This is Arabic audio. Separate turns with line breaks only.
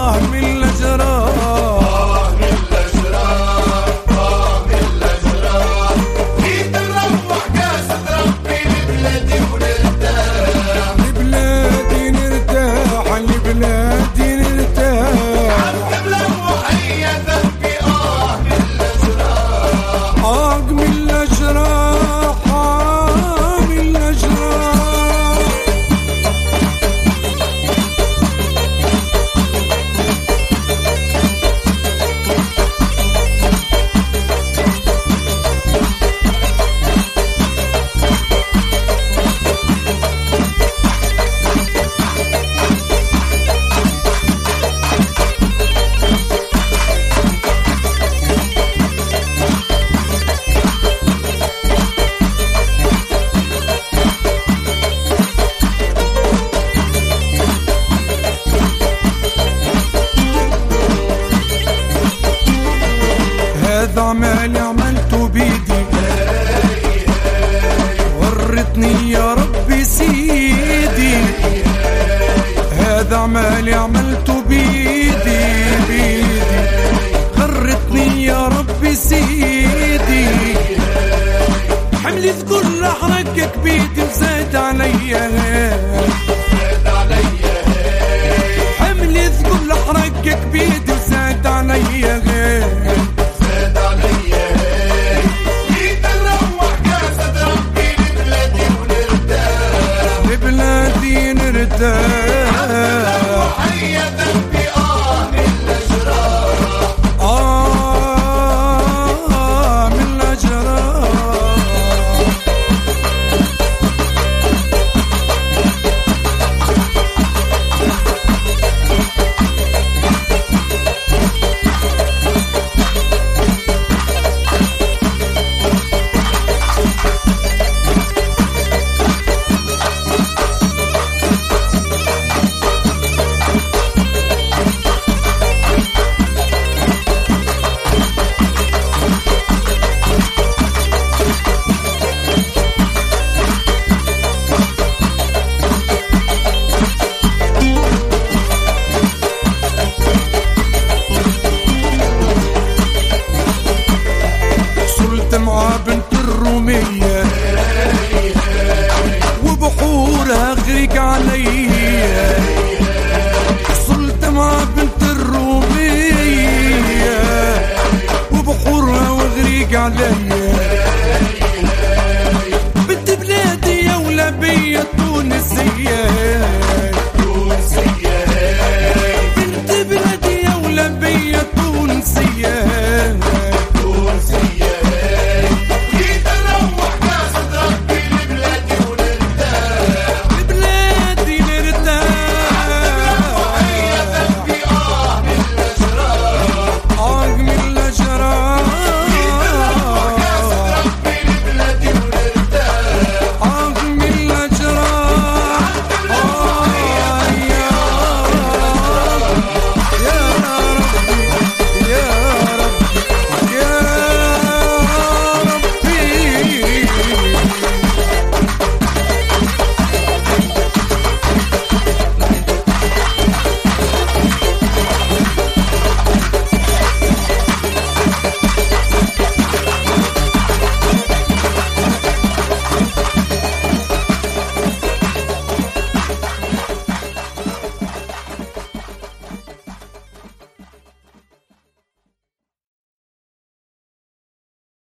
من الأجراح
من الأجراح من الأجراح. جيت نروح قاسة ربي لبلادي ونرتاح
لبلادي نرتاح لبلادي نرتاح.
عبد ملوح هي ذنبي من الأجراح
من الأجراح من الأجراح. هذا عمالي عملته بيدي ورطني يا ربي سيدي. هذا عمالي عملته بيدي غرتني يا ربي سيدي. حملي ثقل احرقك بيدي وزاد عليا حملي ثقل احرقك بيدي وزاد عليا
لبلادي ونرتاح.
لبلادي نرتاح.